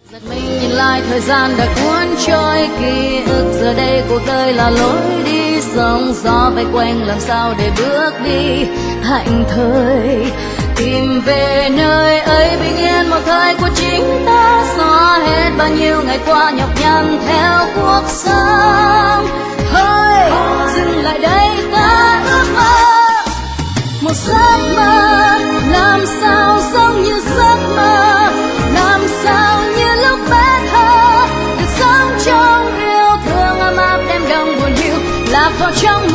Giật mình nhìn lại thời gian đã cuốn trôi ký ức, giờ đây cuộc đời là lối đi, sóng gió vây quanh làm sao để bước đi hạnh thơi, tìm về nơi ấy bình yên một thời của chính ta, xóa hết bao nhiêu ngày qua nhọc nhằn theo cuộc sống. Hơi dừng lại đây ta ước mơ một giấc mơ, làm sao giống như giấc mơ, làm sao như lúc bé thơ được sống trong yêu thương ấm áp đêm đông buồn hiu lạc vào trong